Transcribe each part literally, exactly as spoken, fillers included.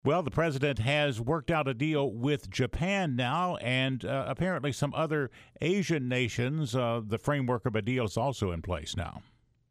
Well, the president has worked out a deal with Japan now, and uh, apparently some other Asian nations. Uh, the framework of a deal is also in place now.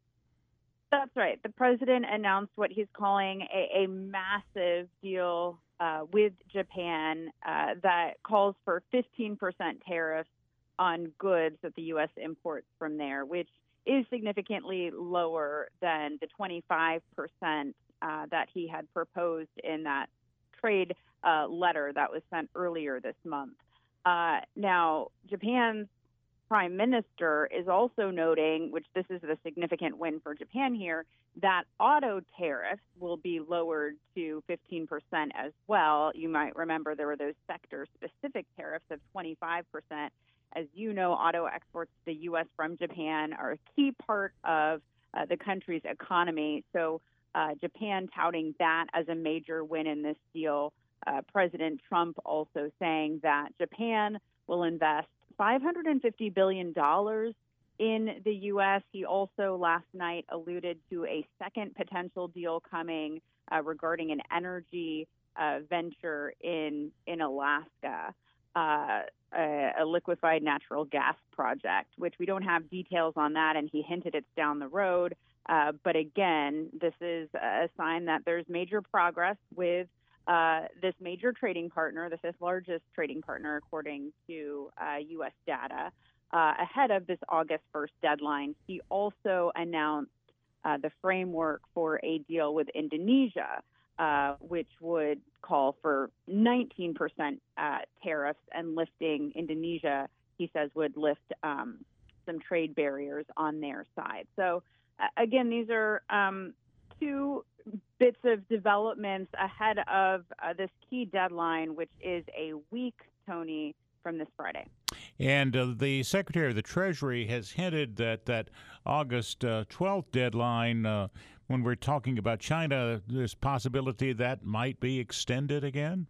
That's right. The president announced what he's calling a, a massive deal uh, with Japan uh, that calls for fifteen percent tariffs on goods that the U S imports from there, which is significantly lower than the twenty-five percent uh, that he had proposed in that trade uh, letter that was sent earlier this month. Uh, now, Japan's prime minister is also noting, which this is a significant win for Japan here, that auto tariffs will be lowered to fifteen percent as well. You might remember there were those sector-specific tariffs of twenty-five percent. As you know, auto exports to the U S from Japan are a key part of uh, the country's economy. So uh, Japan touting that as a major win in this deal. Uh, President Trump also saying that Japan will invest five hundred fifty billion dollars in the U S. He also last night alluded to a second potential deal coming uh, regarding an energy uh, venture in, in Alaska. Uh, a, a liquefied natural gas project, which we don't have details on that, and he hinted it's down the road. Uh, but again, this is a sign that there's major progress with uh, this major trading partner, the fifth largest trading partner according to uh, U S data, uh, ahead of this August first deadline. He also announced uh, the framework for a deal with Indonesia, Uh, which would call for nineteen percent uh, tariffs, and lifting Indonesia, he says, would lift um, some trade barriers on their side. So, uh, again, these are um, two bits of developments ahead of uh, this key deadline, which is a week, Tony, from this Friday. And uh, the Secretary of the Treasury has hinted that that August uh, twelfth deadline, uh, when we're talking about China, there's possibility that might be extended again?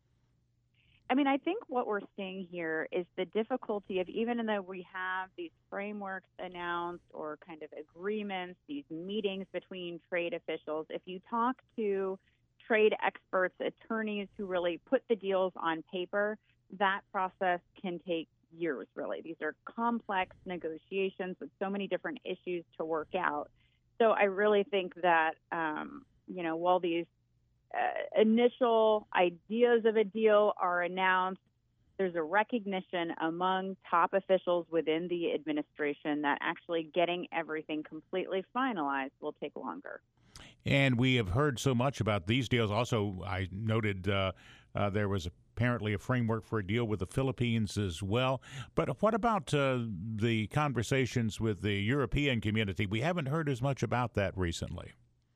I mean, I think what we're seeing here is the difficulty of, even though we have these frameworks announced or kind of agreements, these meetings between trade officials, if you talk to trade experts, attorneys who really put the deals on paper, that process can take years, really. These are complex negotiations with so many different issues to work out. So I really think that, um, you know, while these uh, initial ideas of a deal are announced, there's a recognition among top officials within the administration that actually getting everything completely finalized will take longer. And we have heard so much about these deals. Also, I noted uh, uh, there was apparently a framework for a deal with the Philippines as well. But what about uh, the conversations with the European community? We haven't heard as much about that recently.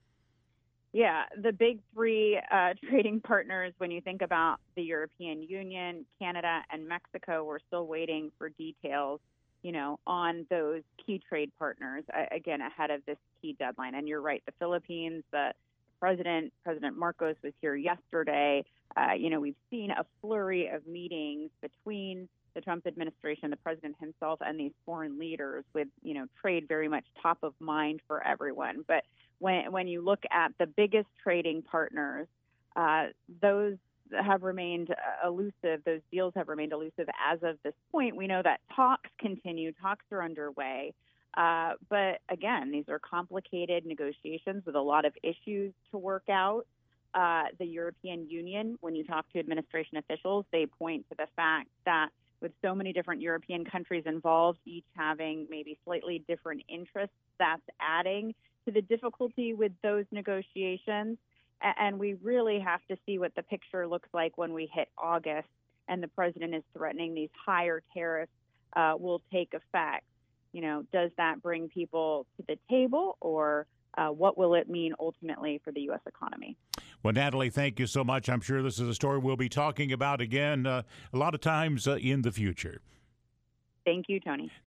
Yeah, the big three uh, trading partners, when you think about the European Union, Canada, and Mexico, we're still waiting for details, you know, on those key trade partners, uh, again, ahead of this key deadline. And you're right, the Philippines, the president, President Marcos was here yesterday. Uh, you know, we've seen a flurry of meetings between the Trump administration, the president himself, and these foreign leaders with, you know, trade very much top of mind for everyone. But when when you look at the biggest trading partners, uh, those have remained elusive. Those deals have remained elusive as of this point. We know that talks continue. Talks are underway. Uh, but again, these are complicated negotiations with a lot of issues to work out. Uh, the European Union, when you talk to administration officials, they point to the fact that with so many different European countries involved, each having maybe slightly different interests, that's adding to the difficulty with those negotiations. And we really have to see what the picture looks like when we hit August and the president is threatening these higher tariffs uh, will take effect. You know, does that bring people to the table, or uh, what will it mean ultimately for the U S economy? Well, Natalie, thank you so much. I'm sure this is a story we'll be talking about again uh, a lot of times uh, in the future. Thank you, Tony.